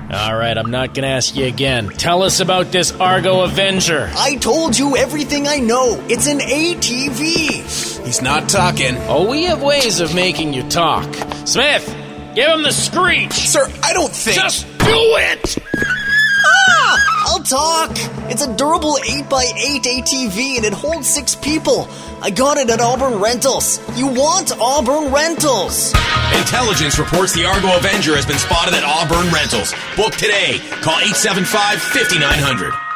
All right, I'm not going to ask you again. Tell us about this Argo Avenger. I told you everything I know. It's an ATV. He's not talking. Oh, we have ways of making you talk. Smith, give him the screech. Sir, I don't think... Just do it! I'll talk. It's a durable 8x8 ATV and it holds 6 people. I got it at Auburn Rentals. You want Auburn Rentals. Intelligence reports the Argo Avenger has been spotted at Auburn Rentals. Book today. Call 875-5900.